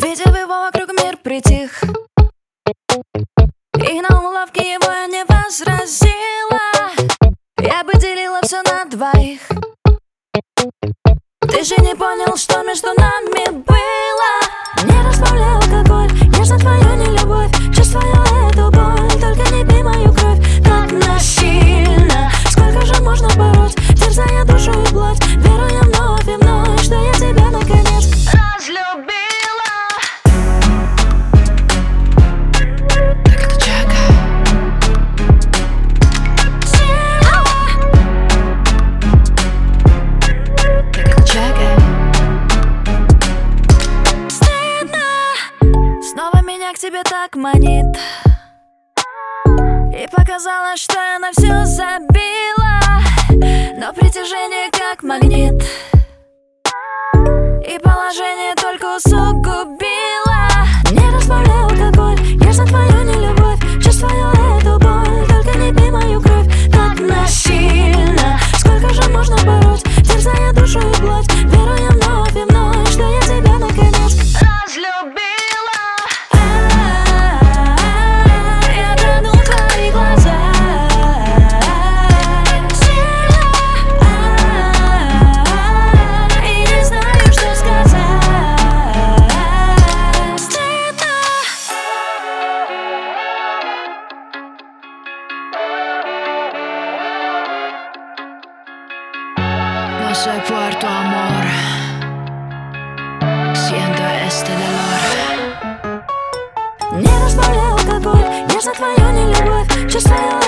Увидев его, вокруг мир притих, и на уловке его я не возразила. Я бы делила все на двоих. Ты же не понял, что между нами было. Не разбавляй алкоголь, нежно твою нелюбовь. Чувствую эту боль, только не пей мою кровь так насильно. Сколько же можно бороть, терзая душу и плоть, веруя вновь и вновь, что я тебя наконец разлюбила. Так это Джага. Так это Джага. Стыдно, снова меня к тебе так манит, и показалось, что я на все забила, но притяжение как магнит, и положение только усугубило. Не разбавляй алкоголь, нежно твою нелюбовь. Чувствую эту боль, только не пей мою кровь так насильно. Сколько же можно бороть, терзая душу и плоть, веруя вновь и вновь, что я тебя наконец разлюбила. Я тону в твоих глазах. И не знаю, что сказать. Стыдно. No soy por tu amor, siento este dolor. Не разбавляй алкоголь, нежно твою нелюбовь. Чувствую